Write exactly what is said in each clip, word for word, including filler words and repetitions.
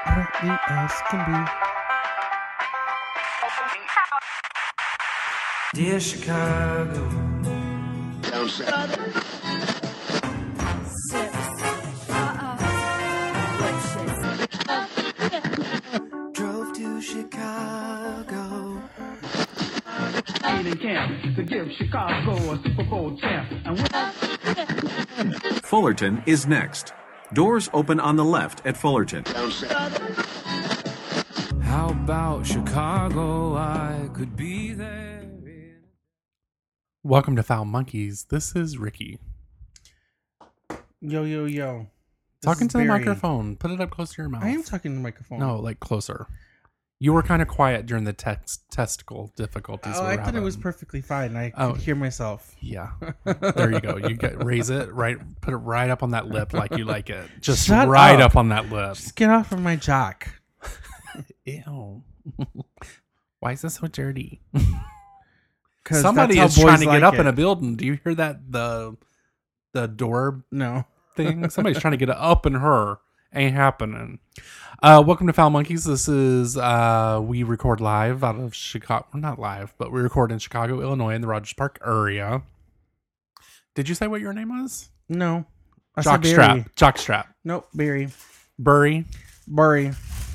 utterly as can be. Dear Chicago, drove to Chicago. In camp to give Chicago a Super Bowl champ. And Fullerton is next. Doors open on the left at Fullerton. How about Chicago? I could be there. Welcome to Foul Monkeys. This is Ricky. Yo, yo, yo. This Talking is to the Barry. microphone. Put it up close to your mouth. I am talking to the microphone. No, like closer. You were kind of quiet during the text testicle difficulties. Oh, we I were thought it having. was perfectly fine. I Oh. could hear myself. Yeah. There you go. You get raise it right. Put it right up on that lip like you like it. Just Shut right up. up on that lip. Just get off of my jock. Ew. Why is this so dirty? 'Cause Somebody that's is how trying boys to like get up it. in a building. Do you hear that? The the door No. thing. Somebody's trying to get up in her. Ain't happening. Uh, welcome to Foul Monkeys. This is uh, we record live out of Chicago. We're not live, but we record in Chicago, Illinois, in the Rogers Park area. Did you say what your name was? No. I said Barry. Jockstrap. Jockstrap. Nope, Barry. Burry. Barry.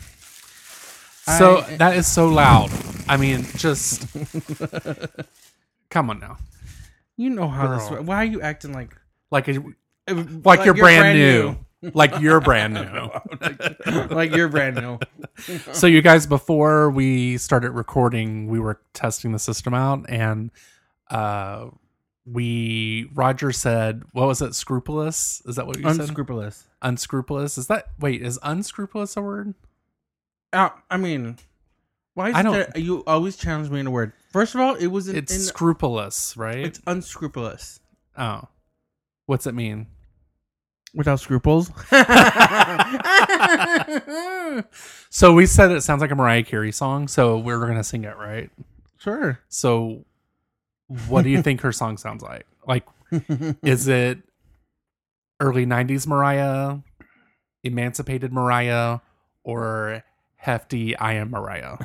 So I- that is so loud. I mean, just come on now. You know how Girl. this. Why are you acting like Like a, like, you're, brand, new. Like you're brand new. like you're brand new. So you guys, before we started recording, we were testing the system out, and uh, we Roger said, "What was it? Scrupulous? Is that what you said? Unscrupulous. Unscrupulous? Is that wait? Is unscrupulous a word? Uh, I mean, why is I it don't- that you always challenge me in a word? First of all, it was in, It's in scrupulous, right? it's unscrupulous. Oh, what's it mean? Without scruples. So we said it sounds like a Mariah Carey song, so we're gonna sing it, right? Sure. So, what do you think her song sounds like? Like, is it early nineties Mariah, emancipated Mariah, or hefty I Am Mariah?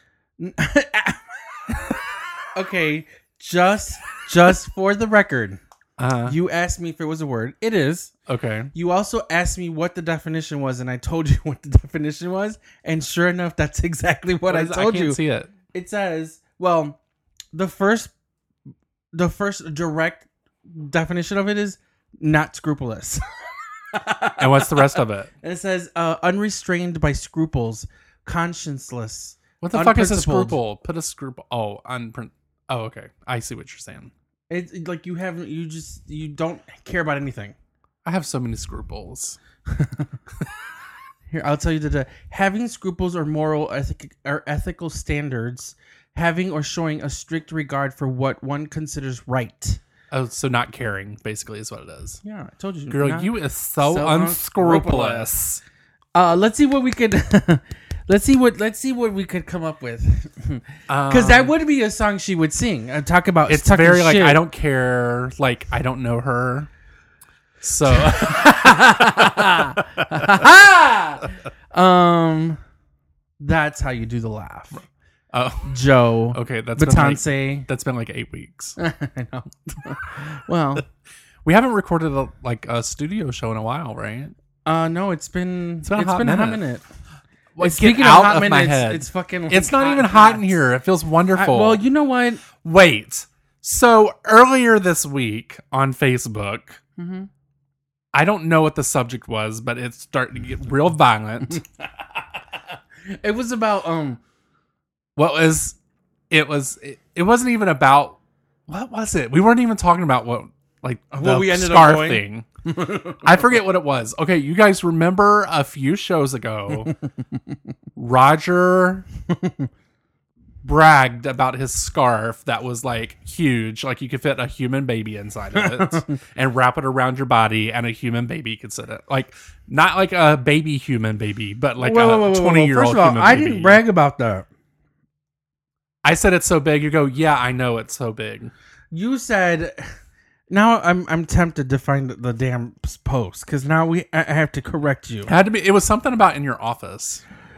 Okay, just just for the record, Uh, you asked me if it was a word. It is. okay. You also asked me what the definition was, and I told you what the definition was. And sure enough, that's exactly what, What I is it? told I can't you. see it. It says, well, the first the first direct definition of it is not scrupulous. And what's the rest of it? And it says uh, unrestrained by scruples, conscienceless. What the fuck is a unprincipled. scruple? Put a scruple. Oh, unprint. Oh, okay. I see what you're saying. It's like you haven't, you just, you don't care about anything. I have so many scruples. Here, I'll tell you that having scruples or moral ethic or ethical standards, having or showing a strict regard for what one considers right. Oh, so not caring, basically, is what it is. Yeah, I told you. Girl, not- you is so, so unscrupulous. Uh, let's see what we could. let's see what. Let's see what we could come up with. Because Um, that would be a song she would sing. Uh, talk about. It's talking very like shit. I don't care, like I don't know her. So Um, that's how you do the laugh, oh, Joe. okay, that's been like, Batanse. that's been like eight weeks. I know. Well, We haven't recorded a, like a studio show in a while, right? uh, no, it's been it's been a hot been a hot minute. minute. Well, It's get speaking out of hot of my minutes, head. it's fucking. It's not hot even hot in hot. here. It feels I, wonderful. well, you know what? Wait. So earlier this week on Facebook, Mhm. I don't know what the subject was, but it's starting to get real violent. It was about um. What was it? Was it, it wasn't even about what was it? We weren't even talking about what like What the we ended up scarf doing? thing. I forget what it was. Okay, you guys remember a few shows ago, Roger bragged about his scarf that was like huge, like you could fit a human baby inside of it and wrap it around your body, and a human baby could sit it. Like not like a baby human baby, but like Whoa, whoa, whoa, a whoa, whoa. twenty year First old of all, human I baby. didn't brag about that. I said it's so big. You go, yeah, I know it's so big. You said. Now I'm I'm tempted to find the damn post because now we I I have to correct you. It had to be. It was something about in your office.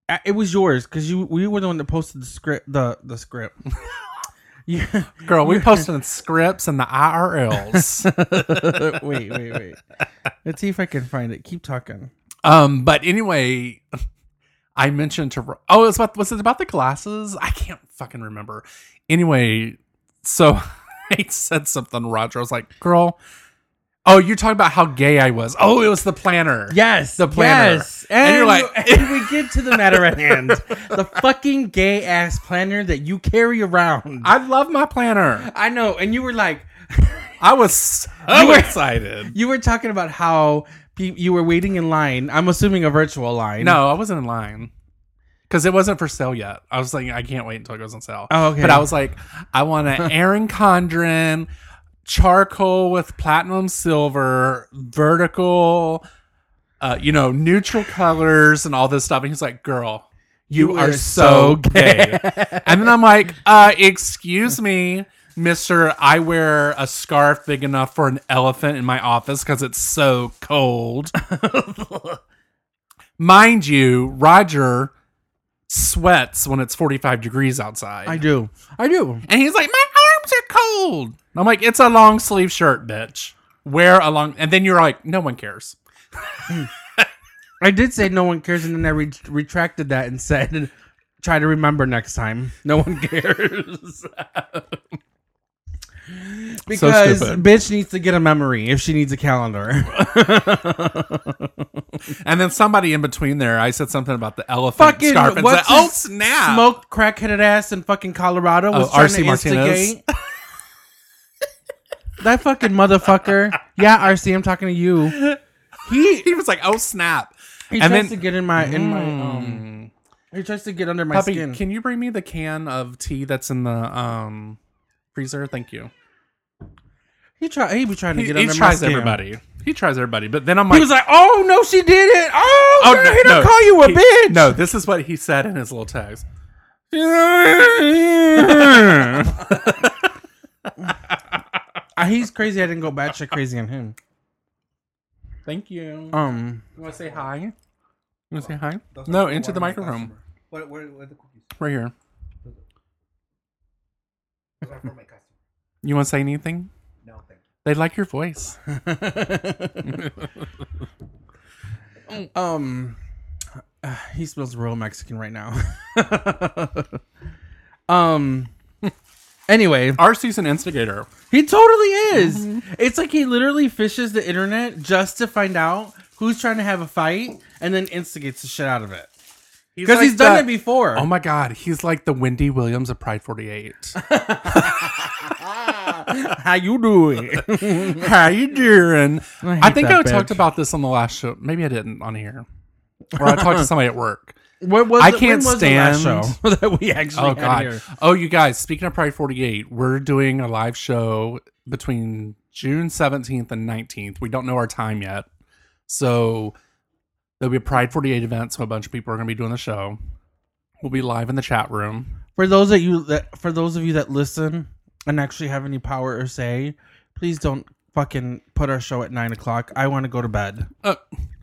Uh, It was yours because you we were the one that posted the script. The the script. Yeah. Girl, we posted scripts and the I R Ls. wait, wait, wait. Let's see if I can find it. Keep talking. Um, but anyway, I mentioned to oh, it's about was it about the glasses? I can't fucking remember. Anyway, so I said something to Roger. I was like, "Girl, oh, you're talking about how gay I was. Oh, it was the planner. Yes, the planner. Yes. And, And you're like, and we get to the matter at hand. The fucking gay ass planner that you carry around. I love my planner. I know, and you were like, I was so You were- excited. you were talking about how pe- you were waiting in line. I'm assuming a virtual line. No, I wasn't in line. Because it wasn't for sale yet. I was like, I can't wait until it goes on sale. Oh, okay. But I was like, I want an Erin Condren charcoal with platinum silver, vertical, uh, you know, neutral colors and all this stuff. And he's like, girl, you, You are are so so gay. And then I'm like, uh, excuse me, mister, I wear a scarf big enough for an elephant in my office because it's so cold. Mind you, Roger sweats when it's forty-five degrees outside. I do. I do. And he's like, my arms are cold. And I'm like, it's a long sleeve shirt, bitch. Wear a long. And then you're like, no one cares. I did say no one cares, and then I re- retracted that and said, try to remember next time. No one cares. Because stupid. bitch needs to get a memory if she needs a calendar. And then somebody in between there, I said something about the elephant Fucking scarf. And what's said, oh, his snap. Smoked crackheaded ass in fucking Colorado was Oh, trying R C to Martinez. instigate. That fucking motherfucker. Yeah, R C, I'm talking to you. He He was like, oh, snap. he And tries then- to get in my in my um. He tries to get under my Puppy, skin. can you bring me the can of tea that's in the um freezer? Thank you. He try. He be trying to He, get he under my tries skin. everybody. He tries everybody. But then I'm He like, was like, "Oh no, she did it! Oh, oh, girl, no, he don't no. call you a He- bitch." No, this is what he said in his little text. Uh, he's crazy. I didn't go batshit crazy on him. Thank you. Um, You want to say hi? You want to say hi? No, into the microphone. What, what, what are the cookies? Right here. Those are for my customer. You want to say anything? No, thank you. They like your voice. um, uh, he smells real Mexican right now. um. Anyway, R C's an instigator. he totally is. It's like he literally fishes the internet just to find out who's trying to have a fight and then instigates the shit out of it. Because he's done it before. Oh my god, he's like the Wendy Williams of Pride forty-eight. How you doing? How you doing? I I, hate think that I talked bitch. about this on the last show. Maybe I didn't on here. Or I talked to somebody at work. What was I it- can't when was the last stand- show that we actually Oh had god. here? Oh, you guys, speaking of Pride forty-eight, we're doing a live show between June seventeenth and nineteenth. We don't know our time yet. So there'll be a Pride forty-eight event, so a bunch of people are going to be doing the show. We'll be live in the chat room. For those of you that for those of you that listen and actually have any power or say, please don't fucking put our show at nine o'clock. I want to go to bed. Uh,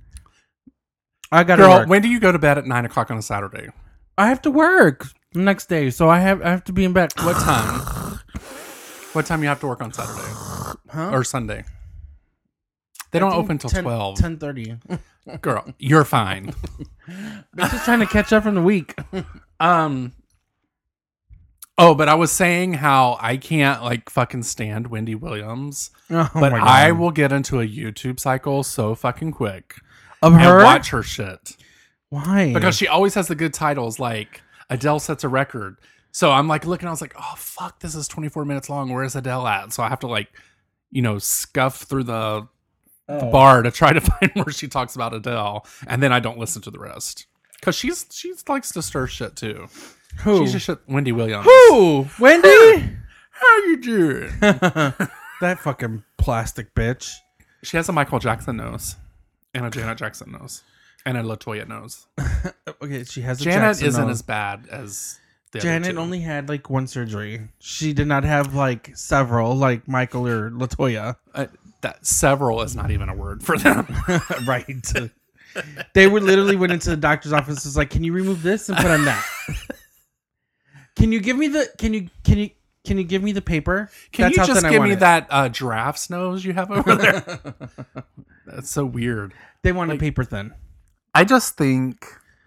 I gotta girl, work. when do you go to bed at nine o'clock on a Saturday? I have to work the next day, so I have I have to be in bed. What time? What time you have to work on Saturday Huh? or Sunday? They don't open till twelve. ten thirty. Girl, you're fine. Just trying to catch up from the week. Um. Oh, but I was saying how I can't like fucking stand Wendy Williams, Oh but my God. I will get into a YouTube cycle so fucking quick of and her. watch her shit Why? because she always has the good titles like Adele sets a record. So I'm like looking, I was like, oh fuck, this is twenty-four minutes long. Where's Adele at? So I have to like, you know, scuff through the, the bar to try to find where she talks about Adele, and then I don't listen to the rest because she's she likes to stir shit too. who? She's just shit, Wendy Williams. Who? Wendy? How you doing? That fucking plastic bitch. She has a Michael Jackson nose, and a Janet Jackson nose, and a LaToya nose. Okay, she has a Janet Jackson isn't nose. as bad as the other Janet two. only had like one surgery. She did not have like several, like Michael or Latoya. Uh, that several is not even a word for them. Right. They were literally went into the doctor's office. Was like, can you remove this and put on that? Can you give me the? Can you? Can you? Can you give me the paper? Can That's you how just thin I give want me it. that uh, giraffe's nose you have over there? That's so weird. They want like- a paper thin. I just think,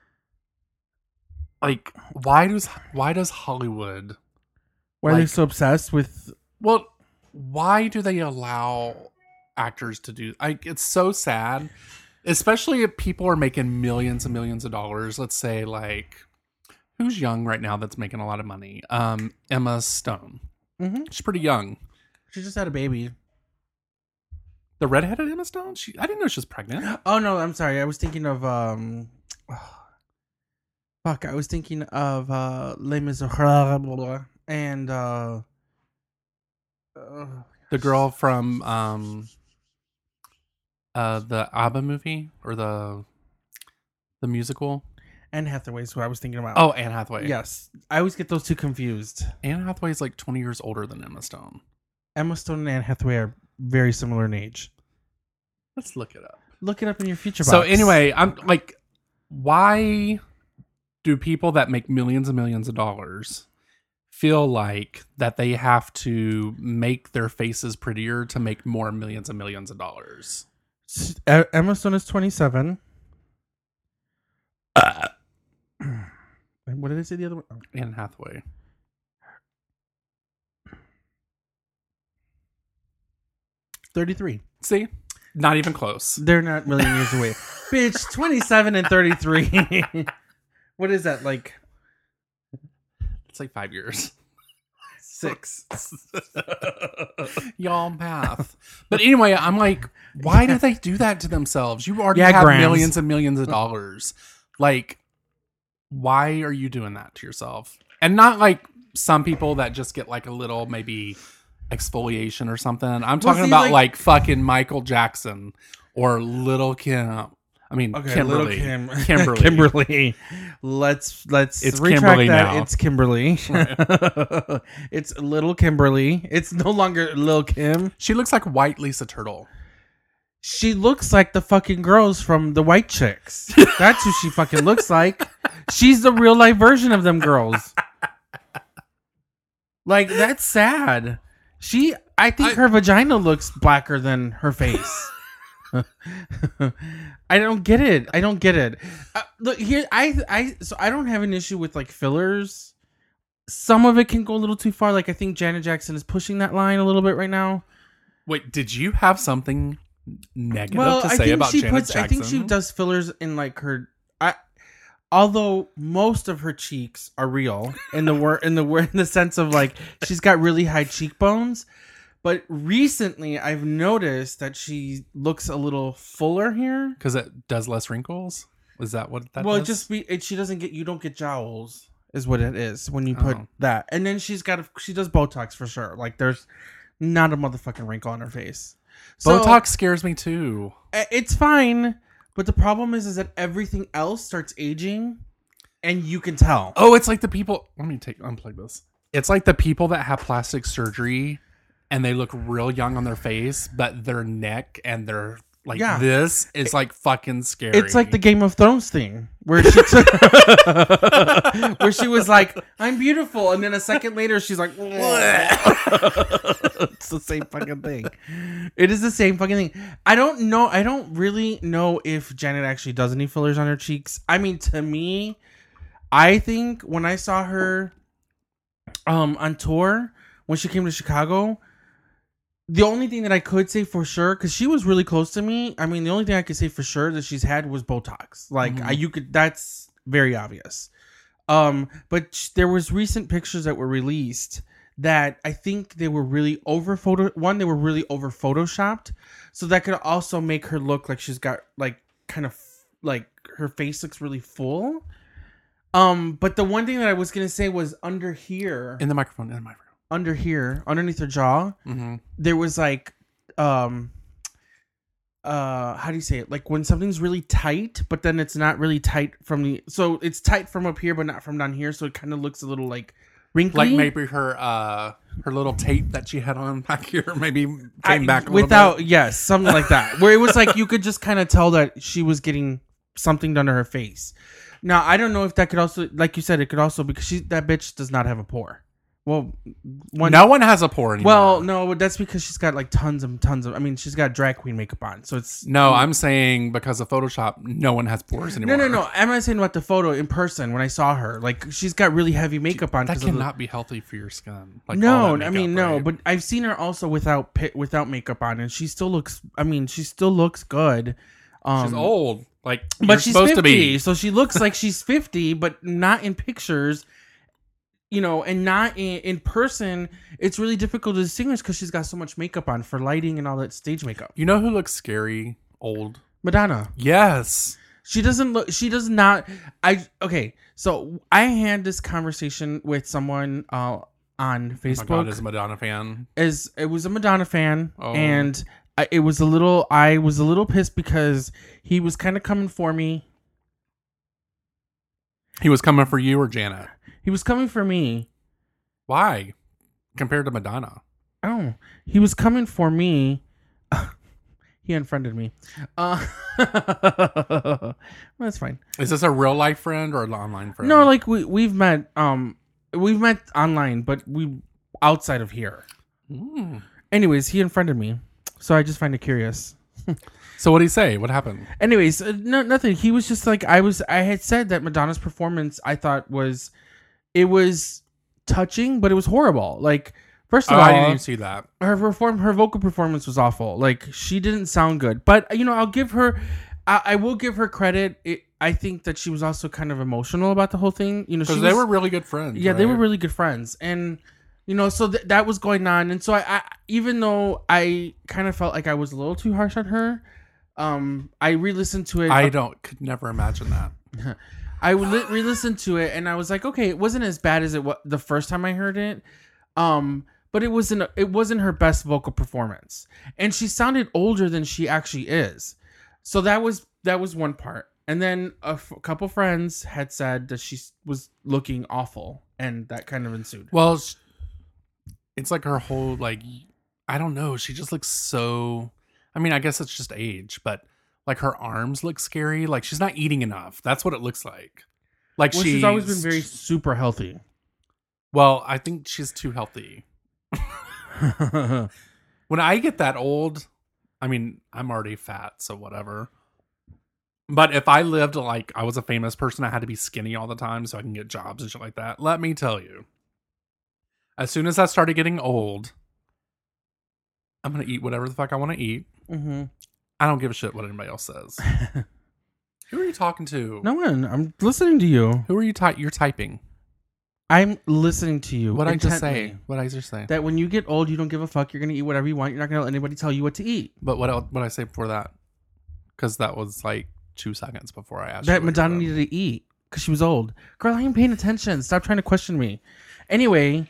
like, why does why does Hollywood? Why are they Like- so obsessed with? Well, why do they allow actors to do? Like, it's so sad, especially if people are making millions and millions of dollars. Let's say, like, who's young right now that's making a lot of money? Um, Emma Stone. Mm-hmm. She's pretty young. She just had a baby. The redheaded Emma Stone. She, I didn't know she was pregnant. Oh no, I'm sorry. I was thinking of um. Fuck, I was thinking of uh, Les Miserables and uh. uh The girl from um, uh, the ABBA movie or the the musical. Anne Hathaway is who I was thinking about. Oh, Anne Hathaway. yes, I always get those two confused. Anne Hathaway is like twenty years older than Emma Stone. Emma Stone and Anne Hathaway are very similar in age. Let's look it up. Look it up in your future box. So anyway, I'm like, why do people that make millions and millions of dollars feel like that they have to make their faces prettier to make more millions and millions of dollars? S- E- Emma Stone is twenty-seven. Uh, what did I say the other one? Oh. Anne Hathaway. thirty-three. See? Not even close. They're not a million years away. Bitch, twenty-seven and thirty-three. What is that, like It's like five years. six? Y'all math. But anyway, I'm like, why do they do that to themselves? You already Yeah, have grams. millions and millions of dollars. Like, why are you doing that to yourself? And not like some people that just get like a little maybe exfoliation or something. I'm talking see, about like- like, fucking Michael Jackson or Little Kim. I mean, Okay, Kimberly. little Kim. Kimberly. Kimberly. Let's let's It's retract Kimberly that. now. It's Kimberly. It's little Kimberly. It's no longer Lil Kim. She looks like white Lisa Turtle. She looks like the fucking girls from the White Chicks. That's who she fucking looks like. She's the real life version of them girls. Like, that's sad. She, I think I- her vagina looks blacker than her face. I don't get it. I don't get it. Uh, look here. I, I, so I don't have an issue with like fillers. Some of it can go a little too far. Like, I think Janet Jackson is pushing that line a little bit right now. Wait, did you have something negative Well, to I say think about she Janet puts. Jackson? I think she does fillers in like her. I, although most of her cheeks are real in the word in the word in the sense of like she's got really high cheekbones, but recently I've noticed that she looks a little fuller here. Because it does less wrinkles? Was that what that well, it does? just be it, she doesn't get you don't get jowls is what it is when you put Oh. that, and then she's got a, she does Botox for sure. Like there's not a motherfucking wrinkle on her face. So, Botox scares me too. Uh, it's fine, but the problem is is that everything else starts aging and you can tell. Oh, it's like the people. Let me take unplug this. It's like the people that have plastic surgery and they look real young on their face, but their neck and their like Yeah. this is like fucking scary. It's like the Game of Thrones thing where she took where she was like, "I'm beautiful," and then a second later she's like, "It's the same fucking thing." It is the same fucking thing. I don't know. I don't really know if Janet actually does any fillers on her cheeks. I mean, to me, I think when I saw her um on tour when she came to Chicago, the only thing that I could say for sure, because she was really close to me, I mean, the only thing I could say for sure that she's had was Botox. Like, Mhm. I, you could, that's very obvious. Um, but sh- there was recent pictures that were released that I think they were really over photo. One, they were really over photoshopped, so that could also make her look like she's got like kind of like her face looks really full. Um, but the one thing that I was gonna say was under here, in the microphone. In the microphone. under here, underneath her jaw. Mm-hmm. There was like um uh how do you say it, like when something's really tight but then it's not really tight from the so it's tight from up here but not from down here, so it kind of looks a little like wrinkly, Like maybe her uh her little tape that she had on back here maybe came I- back a little without bit. yes something like that where it was like you could just kind of tell that she was getting something done to her face. Now I don't know if that could also, like you said, it could also because she that bitch does not have a pore. Well, one, no one has a pore anymore. well, no, that's because she's got like tons and tons of. I mean, she's got drag queen makeup on, so it's no. I'm saying because of Photoshop, no one has pores no, anymore. no, no. I'm not saying about the photo in person when I saw her. Like she's got really heavy makeup on. That 'cause of the- cannot be healthy for your skin. Like, all no, that I mean makeup, no, right? but I've seen her also without pi- without makeup on, and she still looks. I mean, she still looks good. Um, she's old. Like, but you're she's supposed fifty, to be. so she looks like she's fifty, but not in pictures. You know, and not in, in person. It's really difficult to distinguish because she's got so much makeup on for lighting and all that stage makeup. You know who looks scary? Old. Madonna. Yes. She doesn't look. She does not. I okay. So I had this conversation with someone uh, on Oh my Facebook. God, is a Madonna fan. As it was a Madonna fan, Oh. and I, it was a little. I was a little pissed because he was kind of coming for me. He was coming for you or Janet? He was coming for me. Why? Compared to Madonna. Oh, he was coming for me. He unfriended me. Uh, well, that's fine. Is this a real life friend or an online friend? No, like we we've met. Um, we've met online, but we outside of here. Mm. Anyways, he unfriended me, so I just find it curious. So what did he say? What happened? Anyways, uh, no, nothing. He was just like I was. I had said that Madonna's performance I thought was, it was touching, but it was horrible. Like first of Oh, all, I didn't even see that. her perform her vocal performance was awful. Like she didn't sound good. But you know, I'll give her. I, I will give her credit. It, I think that she was also kind of emotional about the whole thing. You know, she Because they was- were really good friends. Yeah, they were right? really good friends, and you know, so th- that was going on, and so I, I, even though I kind of felt like I was a little too harsh on her, um, I re-listened to it. I don't could never imagine that. I li- re-listened to it, and I was like, okay, it wasn't as bad as it was the first time I heard it, um, but it wasn't. It wasn't her best vocal performance, and she sounded older than she actually is. So that was that was one part, and then a f- couple friends had said that she was looking awful, and that kind of ensued. Well, sh- it's like her whole like I don't know. She just looks so. I mean, I guess it's just age, but like her arms look scary. Like she's not eating enough. That's what it looks like. Like Well, she's always been very super healthy. Well, I think she's too healthy. When I get that old, I mean, I'm already fat, so whatever. But if I lived like I was a famous person, I had to be skinny all the time so I can get jobs and shit like that. Let me tell you, as soon as I started getting old, I'm going to eat whatever the fuck I want to eat. Mm-hmm. I don't give a shit what anybody else says. Who are you talking to? No one. I'm listening to you. Who are you ty- You're typing. I'm listening to you. What I just intently. say? What I just say? That when you get old, you don't give a fuck. You're gonna eat whatever you want. You're not gonna let anybody tell you what to eat. But what else? What did I say before that? Because that was like two seconds before I asked. That you what Madonna you needed to eat because she was old. Girl, I ain't paying attention. Stop trying to question me. Anyway,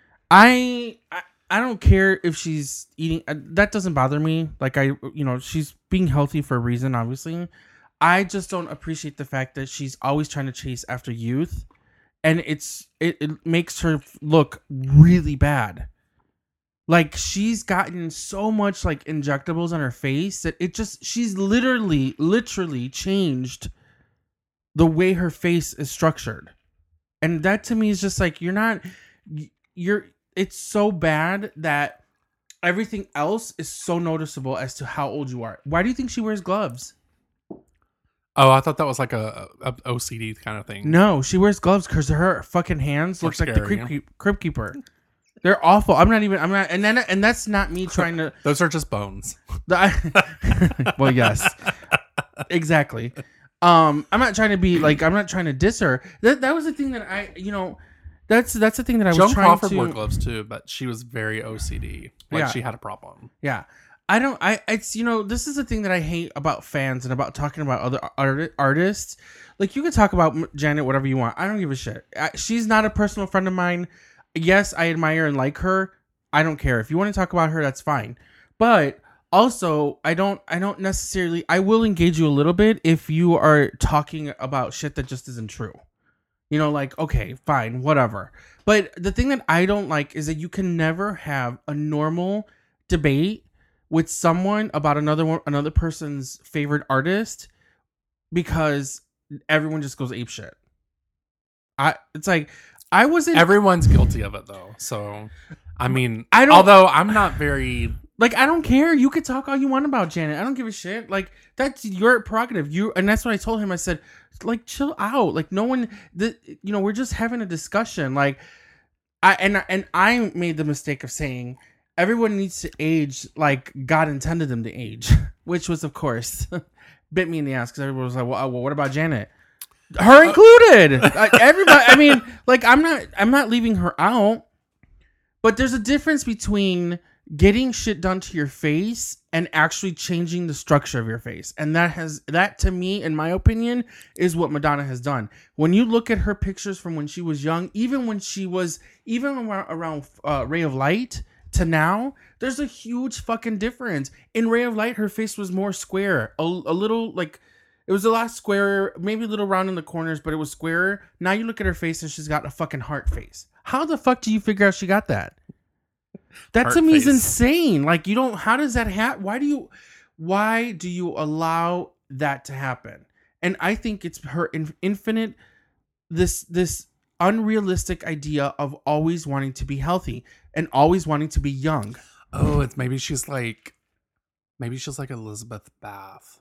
I I, I don't care if she's eating. Uh, that doesn't bother me. Like I, you know, she's being healthy for a reason. Obviously, I just don't appreciate the fact that she's always trying to chase after youth. And it's it, it makes her look really bad. Like she's gotten so much like injectables on her face that it just she's literally literally changed the way her face is structured. And that to me is just like you're not you're it's so bad that everything else is so noticeable as to how old you are. Why do you think she wears gloves? Oh, I thought that was like a, a O C D kind of thing. No, she wears gloves because her fucking hands They're looks like the scary, creep, yeah. keep, crib keeper. They're awful. I'm not even. I'm not. And then and that's not me trying to. Those are just bones. I, well, yes, exactly. Um, I'm not trying to be like. I'm not trying to diss her. That that was the thing that I. You know, that's that's the thing that I was Joan trying Crawford to. wore gloves too, but she was very O C D. Like Yeah. she had a problem. Yeah. I don't, I, it's, you know, this is the thing that I hate about fans and about talking about other art, artists. Like, you can talk about Janet, whatever you want. I don't give a shit. I, she's not a personal friend of mine. Yes, I admire and like her. I don't care. If you want to talk about her, that's fine. But also, I don't, I don't necessarily, I will engage you a little bit if you are talking about shit that just isn't true. You know, like, okay, fine, whatever. But the thing that I don't like is that you can never have a normal debate with someone about another one, another person's favorite artist because everyone just goes ape shit. I it's like I wasn't Everyone's guilty of it though. So I mean, I don't- although I'm not very like I don't care. You could talk all you want about Janet. I don't give a shit. Like that's your prerogative. You and that's what I told him. I said, like, chill out. Like no one, the you know, we're just having a discussion. Like I and and I made the mistake of saying everyone needs to age like God intended them to age, which was of course bit me in the ass because everyone was like, well, well, what about Janet? Her included. Like, everybody. I mean, like I'm not. I'm not leaving her out. But there's a difference between getting shit done to your face and actually changing the structure of your face. And that has that to me, in my opinion, is what Madonna has done. When you look at her pictures from when she was young, even when she was even around, around uh, Ray of Light to now, there's a huge fucking difference. In Ray of Light, her face was more square, a, a little like it was a lot squarer, maybe a little round in the corners, but it was squarer. Now you look at her face and she's got a fucking heart face. How the fuck do you figure out she got that? That Heart to me is face. insane. Like you don't. How does that happen? Why do you? Why do you allow that to happen? And I think it's her in, infinite. This this unrealistic idea of always wanting to be healthy and always wanting to be young. Oh, it's maybe she's like maybe she's like Elizabeth Bath.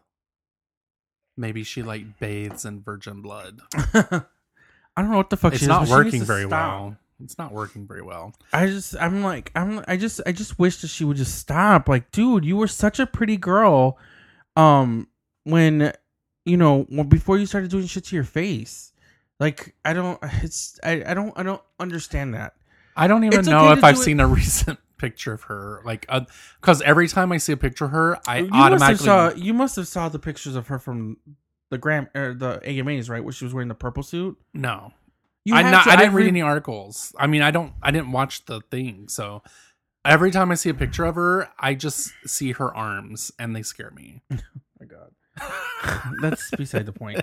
Maybe she like bathes in virgin blood. I don't know what the fuck. It's she is, not but she needs working to very stop. well. It's not working very well. I just, I'm like, I'm, I just, I just wish that she would just stop. Like, dude, you were such a pretty girl, um, when, you know, when, before you started doing shit to your face. Like, I don't, it's, I, I don't, I don't understand that. I don't even It's know okay if to I've do it- seen a recent picture of her. Like, because every time I see a picture of her, I you must have automatically saw, you must have saw the pictures of her from the Gram, or the A M As, right? Where she was wearing the purple suit. no. You I had not. to I didn't every- read any articles. I mean, I don't. I didn't watch the thing. So every time I see a picture of her, I just see her arms, and they scare me. Oh my god. That's beside the point.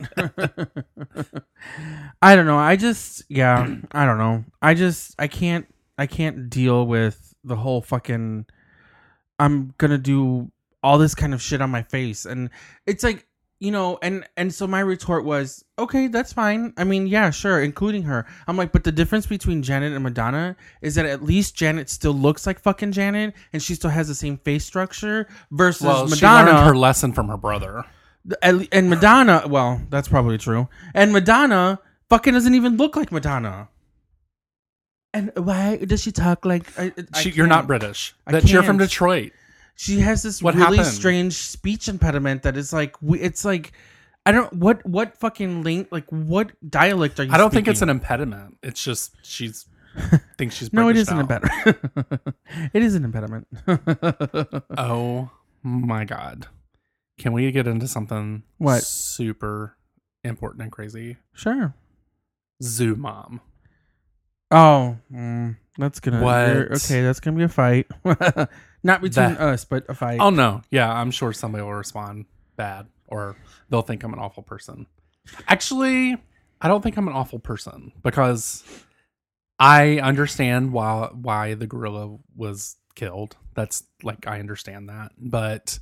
I don't know. I just, yeah, I don't know. I just, I can't, I can't deal with the whole fucking, I'm gonna do all this kind of shit on my face. And it's like, you know, and, and so my retort was, okay, that's fine. I mean, yeah, sure, including her. I'm like, but the difference between Janet and Madonna is that at least Janet still looks like fucking Janet and she still has the same face structure versus Well, she Madonna. learned her lesson from her brother. And and Madonna, well, that's probably true. And Madonna fucking doesn't even look like Madonna. And why does she talk like? I, I She, you're not can't. British. I That you're from can't. Detroit. She has this What really happened? strange speech impediment that is like, we- it's like, I don't what what fucking link like what dialect are you? I don't think it's an speaking? impediment. It's just she's thinks she's No, it British is an now. impediment. It is an impediment. Oh my god! Can we get into something What? super important and crazy? Sure. Zoo Mom. Oh, mm, that's gonna. What? you're- Okay, that's gonna be a fight. Not between That- us, but a fight. Oh no, yeah, I'm sure somebody will respond bad, or they'll think I'm an awful person. Actually, I don't think I'm an awful person because I understand why why the gorilla was killed. That's like I understand that, but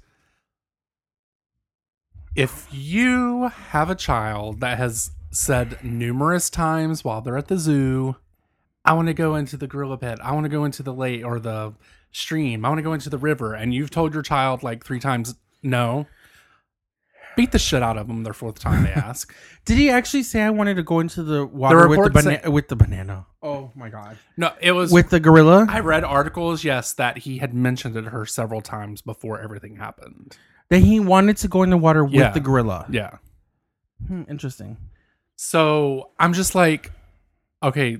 if you have a child that has said numerous times while they're at the zoo, I want to go into the gorilla pit, I want to go into the lake or the stream, I want to go into the river, and you've told your child like three times no, beat the shit out of them their fourth time they ask. Did he actually say I wanted to go into the water with the, report bana- say- with the banana? Oh my god! No, it was With the gorilla? I read articles, yes, that he had mentioned it to her several times before everything happened. That he wanted to go in the water with Yeah. the gorilla. Yeah. Hmm, interesting. So I'm just like, okay,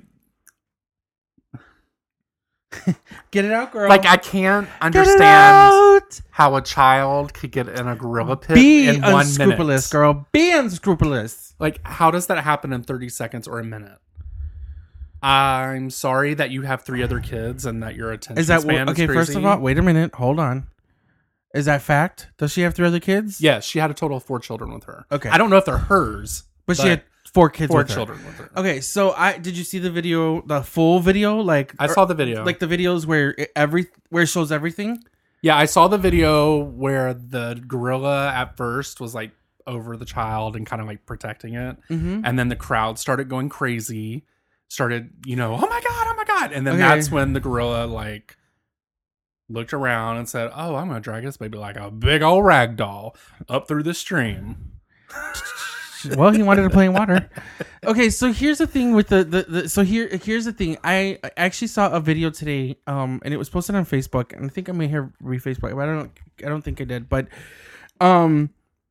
Get it out, girl. like I can't Get it understand out. how a child could get in a gorilla pit Be in one unscrupulous, minute. girl. Be unscrupulous. Like, how does that happen in thirty seconds or a minute? I'm sorry that you have three other kids and that your attention Is that span okay? is crazy. First of all, wait a minute. Hold on. Is that fact? Does she have three other kids? Yes, she had a total of four children with her. Okay. I don't know if they're hers, but she had four kids. four with her. children with her. Okay, so I did you see the video, the full video? Like I saw the video. like the videos where it, every where it shows everything. Yeah, I saw the video where the gorilla at first was like over the child and kind of like protecting it. Mm-hmm. And then the crowd started going crazy, started, you know, oh my God, oh my God. And then Okay. that's when the gorilla like looked around and said, oh, I'm going to drag this baby like a big old rag doll up through the stream. Well, he wanted to play in water. Okay, so here's the thing with the, the, the so here here's the thing. I I actually saw a video today, um, and it was posted on Facebook, and I think I may have re-Facebook, but I don't I don't think I did. But um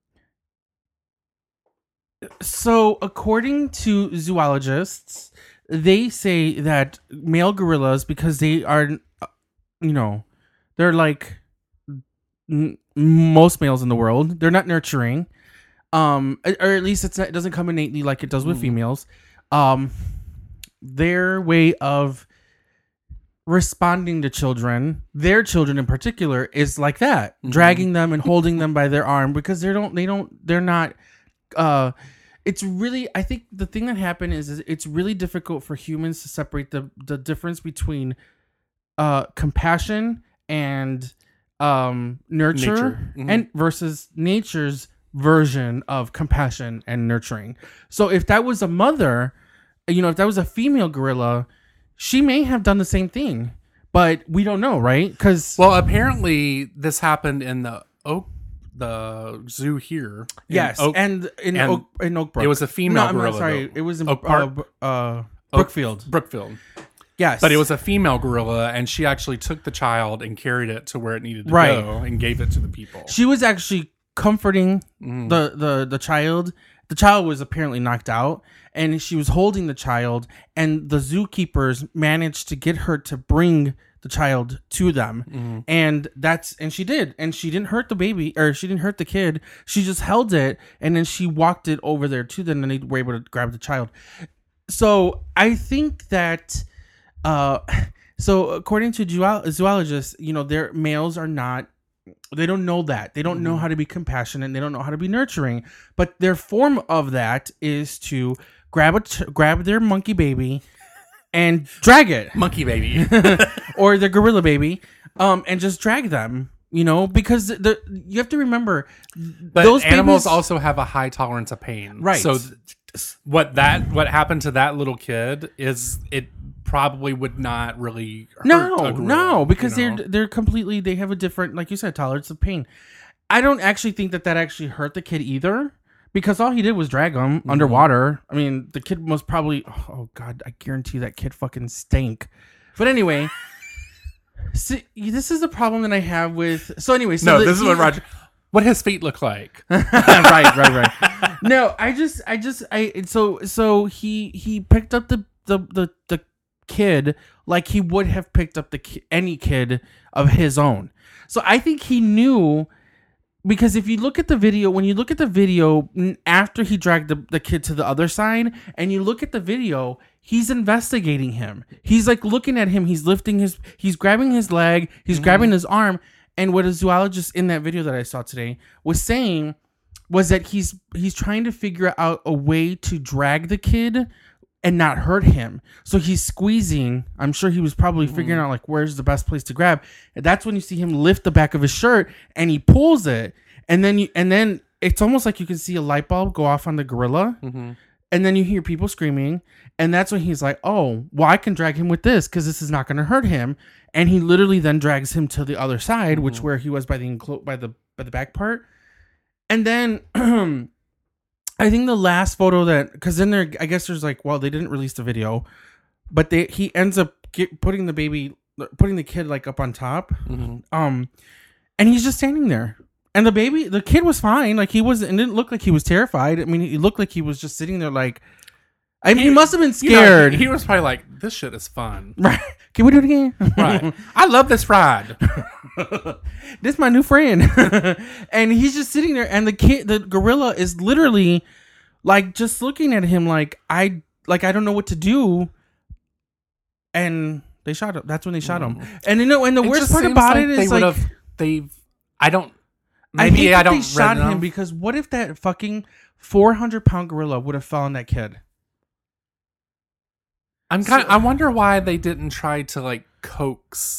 so according to zoologists, they say that male gorillas, because they are, you know, they're like n- most males in the world, they're not nurturing. Um, or at least it's not, it doesn't come innately like it does with females. Um, their way of responding to children, their children in particular, is like that, Mm-hmm. dragging them and holding them by their arm because they don't, they don't, they're not. Uh, it's really, I think the thing that happened is, is it's really difficult for humans to separate the the difference between uh compassion and um nurture Nature. Mhm. and versus nature's version of compassion and nurturing. So if that was a mother, you know, if that was a female gorilla, she may have done the same thing, but we don't know, right? Because Well, apparently this happened in the oak, the zoo here. in yes, Oak- and in and Oak, in Oakbrook, it was a female No, I'm not gorilla, sorry, though. it was in Oak uh, Park? b- uh, Oak- Brookfield. Brookfield. Yes, But it was a female gorilla, and she actually took the child and carried it to where it needed to Right. go and gave it to the people. She was actually comforting Mm. the, the the child. The child was apparently knocked out, and she was holding the child, and the zookeepers managed to get her to bring the child to them. Mm. And that's and she did, and she didn't hurt the baby, or she didn't hurt the kid. She just held it, and then she walked it over there to them, and they were able to grab the child. So I think that uh so according to zool- zoologists, you know, their males are not, they don't know that. They don't know how to be compassionate, and they don't know how to be nurturing. But their form of that is to grab a ch- grab their monkey baby and drag it, Monkey baby. or their gorilla baby, um, and just drag them. You know, because the you have to remember, But those animals babies- also have a high tolerance of pain. Right. So th- what that what happened to that little kid is it probably would not really hurt No, a gorilla, no, because you know? they're they're completely, they have a different, like you said, tolerance of pain. I don't actually think that that actually hurt the kid either, because all he did was drag him Mm-hmm. underwater. I mean, the kid was probably, oh god, I guarantee that kid fucking stank. But anyway, see, this is the problem that I have with. So anyway, so No, the- this is what he- Roger. What his feet look like. right, right, right. No, I just, I just, I. So, so he he picked up the the the, the kid like he would have picked up the ki- any kid of his own. So I think he knew, because if you look at the video, when you look at the video n- after he dragged the, the kid to the other side, and you look at the video, he's investigating him. He's like looking at him. He's lifting his, he's grabbing his leg, he's grabbing his arm. And what a zoologist in that video that I saw today was saying was that he's he's trying to figure out a way to drag the kid and not hurt him. So he's squeezing. I'm sure he was probably figuring out like where's the best place to grab. And that's when you see him lift the back of his shirt and he pulls it. And then you and then it's almost like you can see a light bulb go off on the gorilla. Mm-hmm. And then you hear people screaming, and that's when he's like, oh, well, I can drag him with this because this is not going to hurt him. And he literally then drags him to the other side, Mm-hmm. which where he was by the enclo- by the by the back part. And then I think the last photo that, because then there, I guess there's like, well, they didn't release the video, but they he ends up get, putting the baby, putting the kid like up on top, Mm-hmm. um, and he's just standing there. And the baby, the kid was fine. Like he wasn't, it didn't look like he was terrified. I mean, he looked like he was just sitting there like, I mean, he, must have been You know, scared. he, he was probably like, this shit is fun. Right. Can we do it again? Right. I love this ride. This is my new friend. And he's just sitting there, and the kid, the gorilla is literally like just looking at him like, I, like, I don't know what to do. And they shot him. That's when they shot him. And you know, and the It worst just part seems about like it they is like, would've- they've, I don't, I maybe hate I, that don't they shot read him enough. because what if that fucking four hundred pound gorilla would have fell on that kid? I'm kind. I wonder why they didn't try to like coax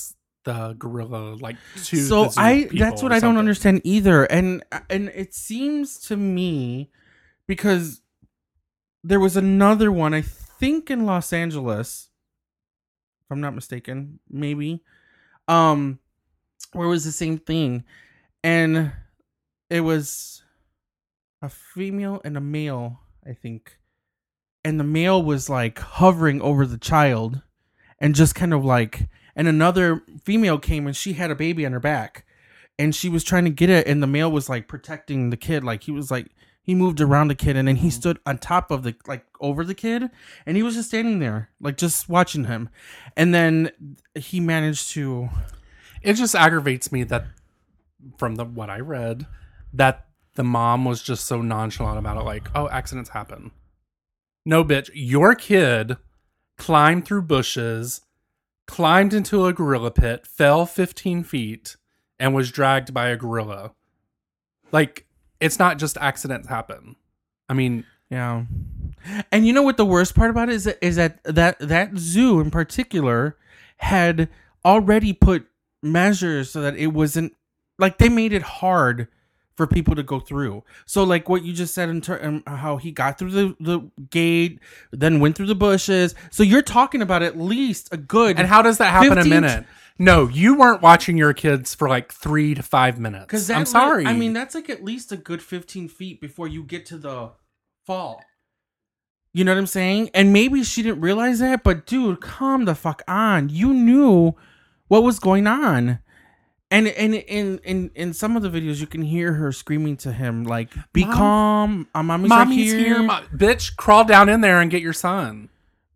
the gorilla like to So the zoo I people that's what or I don't something. understand either. And and it seems to me because there was another one, I think in Los Angeles, if I'm not mistaken, maybe, um, where it was the same thing. And it was a female and a male, I think. And the male was like hovering over the child and just kind of like, and another female came and she had a baby on her back and she was trying to get it. And the male was like protecting the kid. Like he was like, he moved around the kid and then he stood on top of the, like over the kid. And he was just standing there, like just watching him. And then he managed to. It just aggravates me that from the what I read, that the mom was just so nonchalant about it. Like, oh, accidents happen. No, bitch. Your kid climbed through bushes, climbed into a gorilla pit, fell fifteen feet, and was dragged by a gorilla. Like, it's not just accidents happen. I mean, Yeah. And you know what the worst part about it is that, is that that that zoo in particular had already put measures so that it wasn't like they made it hard for people to go through. So like what you just said in ter- um, how he got through the, the gate, then went through the bushes. So you're talking about at least a good and how does that happen in a fifteen minute? No, you weren't watching your kids for like three to five minutes. Because I'm sorry. I mean, that's like at least a good fifteen feet before you get to the fall. You know what I'm saying? And maybe she didn't realize that, but dude, calm the fuck on. You knew what was going on. And and in in in some of the videos, you can hear her screaming to him, like, "Be Mom, calm, uh, mommy's, Mommy's right here." here. Mo- bitch, crawl down in there and get your son.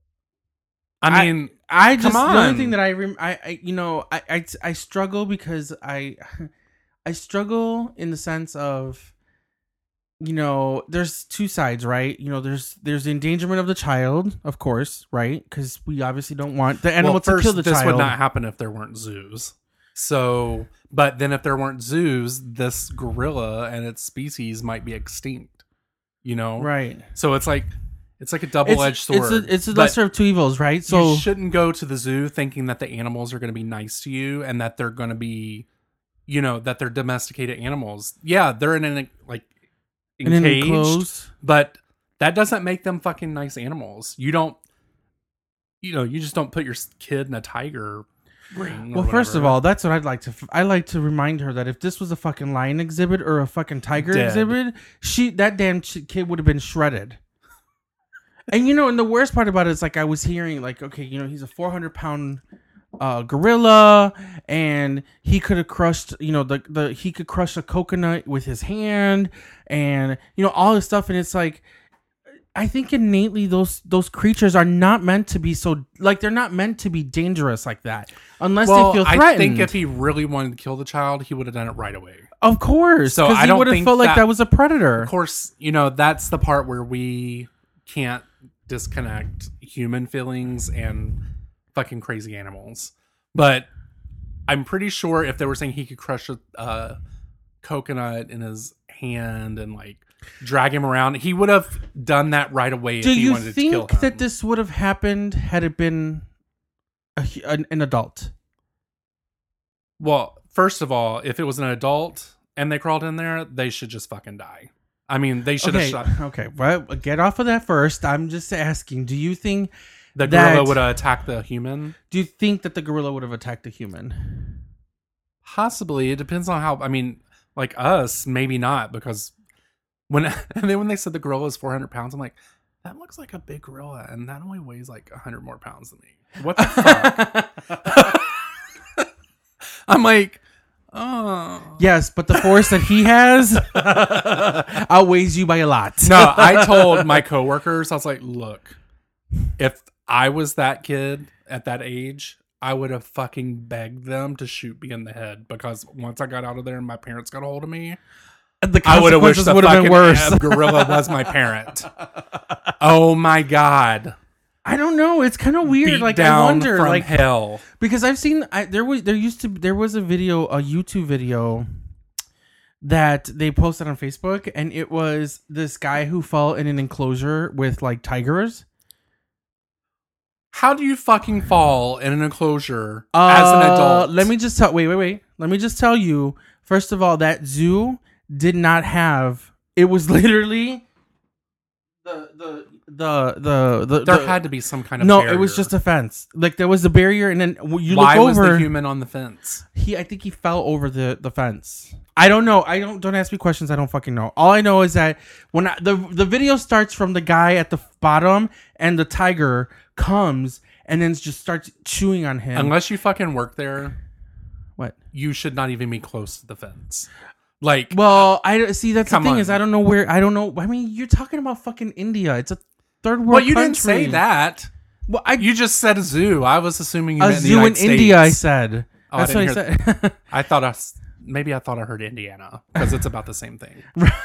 I mean, I just come the only on. thing that I, rem- I, I you know, I, I I struggle because I I struggle in the sense of, you know, there's two sides, right? You know, there's there's the endangerment of the child, of course, right? Because we obviously don't want the animal well, to first, kill the this child. would not happen if there weren't zoos. So, but then if there weren't zoos, this gorilla and its species might be extinct. You know, Right. So it's like it's like a double-edged It's, sword. it's a, it's the But lesser of two evils, right? So you shouldn't go to the zoo thinking that the animals are going to be nice to you and that they're going to be, you know, that they're domesticated animals. Yeah, they're in an like and then encaged, enclosed. but that doesn't make them fucking nice animals. You don't, you know, you just don't put your kid in a tiger ring. or Well, first of whatever. all, that's what I'd like to. f- I like to remind her that if this was a fucking lion exhibit or a fucking tiger Dead. exhibit, she that damn ch- kid would have been shredded. And you know, and the worst part about it is like I was hearing like, okay, you know, he's a four hundred pound uh, gorilla, and he could have crushed, you know, the the he could crush a coconut with his hand, and you know all this stuff, and it's like. I think innately those those creatures are not meant to be so like they're not meant to be dangerous like that unless well, they feel threatened. I think if he really wanted to kill the child, he would have done it right away. Of course, So because I he don't would have think felt like that- that was a predator. Of course, you know, that's the part where we can't disconnect human feelings and fucking crazy animals. But I'm pretty sure if they were saying he could crush a uh, coconut in his hand and like drag him around, he would have done that right away Do if he you wanted to kill think him. that this would have happened had it been a, hu- an, an adult? Well, first of all, if it was an adult and they crawled in there, they should just fucking die. I mean, they should Okay, have shot. okay. Well, get off of that first. I'm just asking. Do you think The gorilla that- would have attacked the human. do you think that the gorilla would have attacked a human? Possibly. It depends on how. I mean, like us, maybe not, because when and then when they said the gorilla is four hundred pounds, I'm like, that looks like a big gorilla, and that only weighs like one hundred more pounds than me. What the fuck? I'm like, oh Yes, but the force that he has outweighs you by a lot. no. I told my coworkers, I was like, look, if I was that kid at that age, I would have fucking begged them to shoot me in the head, because once I got out of there and my parents got a hold of me, The I would have wished consequences the would have fucking been worse. gorilla was my parent. Oh my god! I don't know. It's kind of weird. Beat like down I wonder, from like hell. because I've seen I, there was there used to there was a video, a YouTube video that they posted on Facebook, and it was this guy who fell in an enclosure with like tigers. How do you fucking fall in an enclosure as an Uh, adult? Let me just tell. Wait, wait, wait. Let me just tell you. First of all, that zoo did not have. It was literally the the the the the. There the- had to be some kind of no. barrier. It was just a fence. Like there was a barrier, and then you Why look was over. the human on the fence? He, I think he fell over the, the fence. I don't know. I don't don't ask me questions. I don't fucking know. All I know is that when I, the the video starts from the guy at the bottom and the tiger comes and then just starts chewing on him. Unless you fucking work there, What? you should not even be close to the fence. Like, Well, I see. That's Come the thing on. is I don't know where. I don't know. I mean, you're talking about fucking India. It's a third world. well, you country. didn't say that. Well, I You just said a zoo. I was assuming you a meant the zoo in United India. I States. said. Oh, I That's what I didn't said. I thought I s- maybe I thought I heard Indiana because it's about the same thing.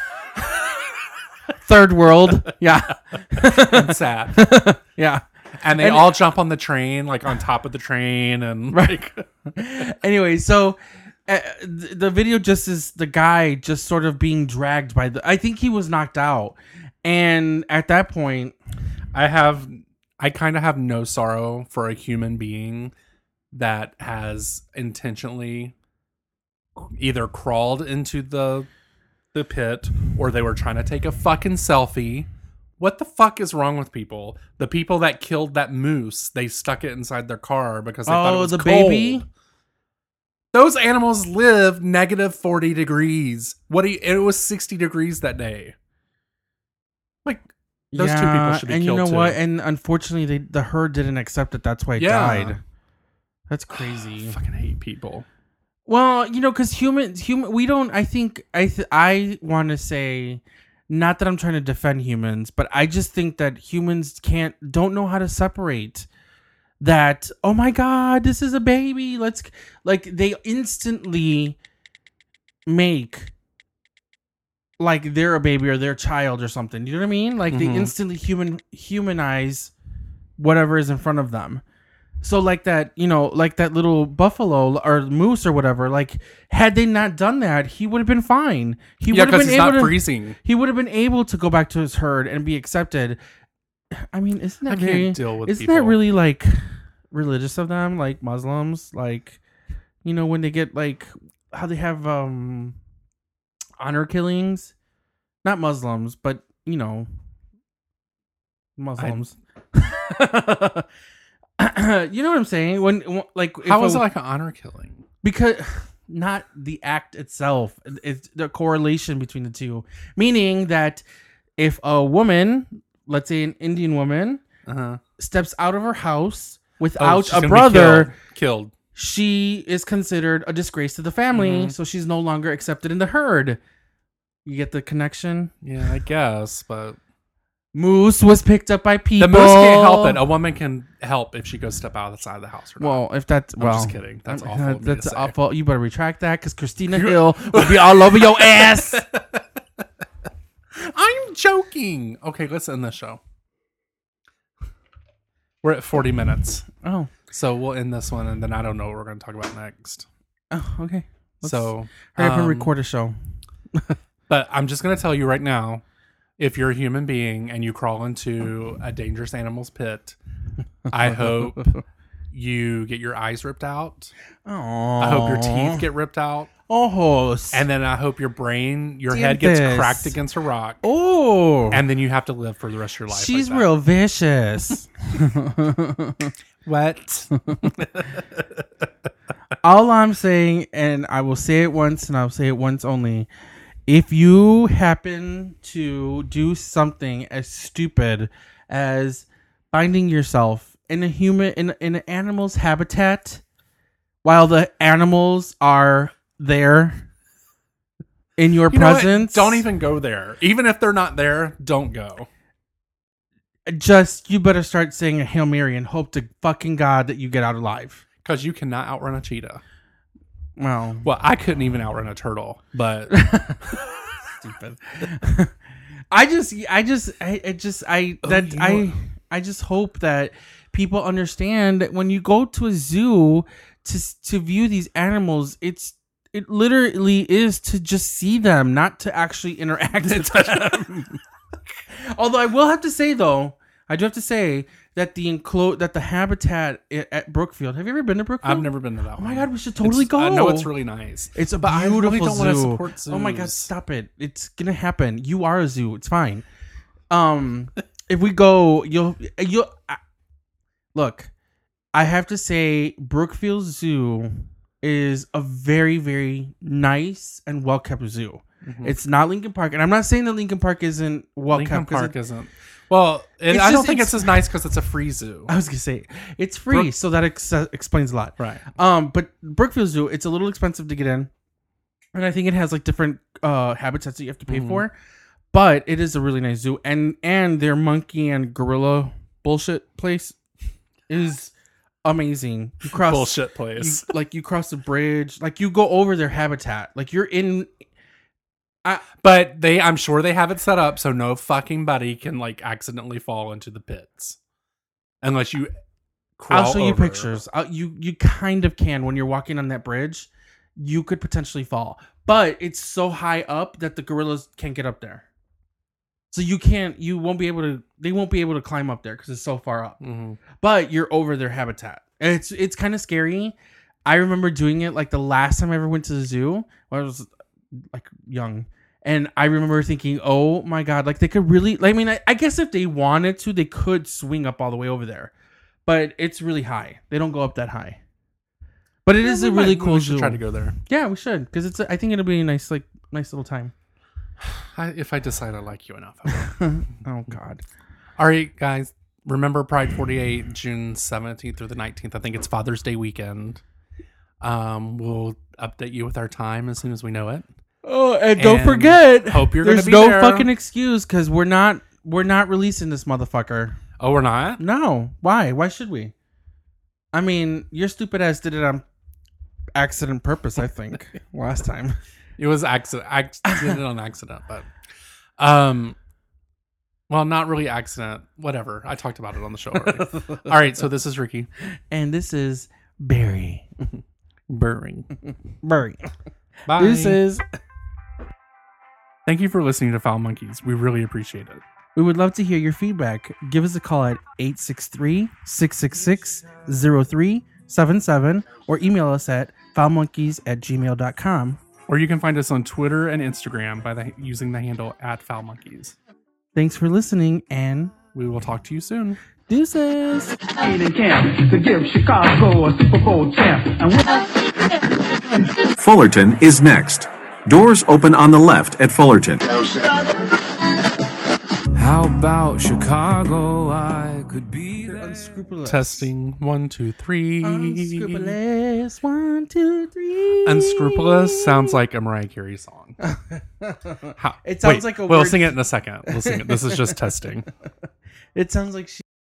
Third world. Yeah. It's sad. Yeah. And they And- all jump on the train, like on top of the train, and like Anyway, so uh, th- the video just is the guy just sort of being dragged by the. I think he was knocked out, and at that point, I have, I kind of have no sorrow for a human being that has intentionally either crawled into the the pit or they were trying to take a fucking selfie. What the fuck is wrong with people? The people that killed that moose, they stuck it inside their car because they thought it oh, was the cold. baby. Those animals live negative forty degrees. What do you, it was sixty degrees that day. Like, those two people should be and killed you know too. what? And unfortunately, they, the herd didn't accept it. That's why it Yeah. died. That's crazy. I fucking hate people. Well, you know, because humans, human, we don't. I think I th- I want to say, not that I'm trying to defend humans, but I just think that humans can't don't know how to separate that. Oh my God, this is a baby. Let's like they instantly make like they're a baby or their child or something. You know what I mean? Like they Mhm. instantly human humanize whatever is in front of them. So like that, you know, like that little buffalo or moose or whatever, like had they not done that, he would have been fine. He Yeah, would have because been he's able not to freezing. he would have been able to go back to his herd and be accepted. I mean, isn't that I can't very deal with isn't people. that really like religious of them, like Muslims, like you know, when they get like how they have um honor killings? Not Muslims, but you know Muslims. You know what I'm saying? When, when like if How a- is it like an honor killing? because not the act itself, it's the correlation between the two. Meaning that if a woman, let's say an Indian woman, Uh-huh. steps out of her house Oh, without she's a gonna be brother, killed. killed. she is considered a disgrace to the family, Mhm. so she's no longer accepted in the herd. You get the connection? Yeah, I guess, but Moose was picked up by people. the moose can't help it. A woman can help if she goes step outside of the house or not. Well, if that's I'm well, just kidding. That's I'm- awful of me That's to say. awful. You better retract that because Christina Hill will be all over your ass. I'm joking. Okay, let's end this show. We're at forty minutes, Oh, so we'll end this one, and then I don't know what we're going to talk about next. oh, okay. Let's so, hurry up and um, record a show. But I'm just going to tell you right now, if you're a human being and you crawl into a dangerous animal's pit, I hope you get your eyes ripped out. Oh, I hope your teeth get ripped out. Oh, And then I hope your brain, your Did head gets this. cracked against a rock. oh, And then you have to live for the rest of your life. she's like that. real vicious. What? All I'm saying, and I will say it once, and I'll say it once only. If you happen to do something as stupid as finding yourself in a human in, in an animal's habitat while the animals are there in your You know what? presence, Don't even go there. Even if they're not there, don't go. just you better start saying a Hail Mary and hope to fucking God that you get out alive. Because you cannot outrun a cheetah. Well, Well, I couldn't even outrun a turtle, but stupid. I just, I just, I, I just, I Oh, that you know- I, I just hope that people understand that when you go to a zoo to to view these animals, it's it literally is to just see them, not to actually interact with them. Although I will have to say though, I do have to say that the enclo- that the habitat i- at Brookfield. Have you ever been to Brookfield? I've never been to that Oh one. my god, we should totally It's- go. I know it's really nice. It's a But I beautiful really don't wanna zoo. support Oh my god, zoos. stop it! It's gonna happen. You are a zoo. It's fine. Um, if we go, you'll you'll I, look. I have to say, Brookfield Zoo is a very very nice and well kept zoo. Mhm. It's not Lincoln Park, and I'm not saying that Lincoln Park isn't well Lincoln kept. 'cause Park it- isn't. Well, it, It's I don't just- think it's- it's as nice because it's a free zoo. I was gonna say it's free, Brook- so that ex- explains a lot. Right. Um, but Brookfield Zoo, it's a little expensive to get in, and I think it has like different uh habitats that you have to pay Mhm. for. But it is a really nice zoo, and and their monkey and gorilla bullshit place is amazing. You cross Bullshit you- place. like you cross the bridge, like you go over their habitat, like you're in. But they, I'm sure they have it set up so no fucking buddy can like accidentally fall into the pits, unless you. Crawl I'll show you over. pictures. i you you kind of can when you're walking on that bridge. You could potentially fall, but it's so high up that the gorillas can't get up there. So you can't. You won't be able to. They won't be able to climb up there because it's so far up. Mhm. But you're over their habitat. And it's it's kind of scary. I remember doing it like the last time I ever went to the zoo when I was like young. And I remember thinking, oh my God, like they could really, I mean, I, I guess if they wanted to, they could swing up all the way over there. But it's really high. They don't go up that high. But it Yeah, is we a really might- cool We should zoo. try to go there. Yeah, we should. Because it's, a, I think it'll be a nice, like, nice little time. I, if I decide I like you enough. I will. Oh God. All right, guys. Remember Pride forty-eight, June seventeenth through the nineteenth. I think it's Father's Day weekend. Um, we'll update you with our time as soon as we know it. Oh, and don't And forget, hope you're there's gonna be no there. fucking excuse because we're not, we're not releasing this motherfucker. Oh, we're not? No. Why? Why should we? I mean, your stupid ass did it on accident purpose, I think, last time. It was accident, accident on accident, but um, well, not really accident. Whatever. I talked about it on the show already. All right, so this is Ricky. And this is Barry. Burring. Barry. Bye. This is. Thank you for listening to Foul Monkeys. We really appreciate it. We would love to hear your feedback. Give us a call at eight six three, six six six, zero three seven seven or email us at foulmonkeys at gmail dot com. Or you can find us on Twitter and Instagram by the, using the handle at Foul Monkeys. Thanks for listening and We will talk to you soon. deuces. Training camp to give Chicago a Super Bowl champ. And when Fullerton is next. Doors open on the left at Fullerton. How about Chicago? I could be there. Unscrupulous. Testing one, two, three. Unscrupulous. One, two, three. Unscrupulous sounds like a Mariah Carey song. How, It sounds wait, like a We'll word- sing it in a second. We'll sing it. This is just testing. It sounds like she.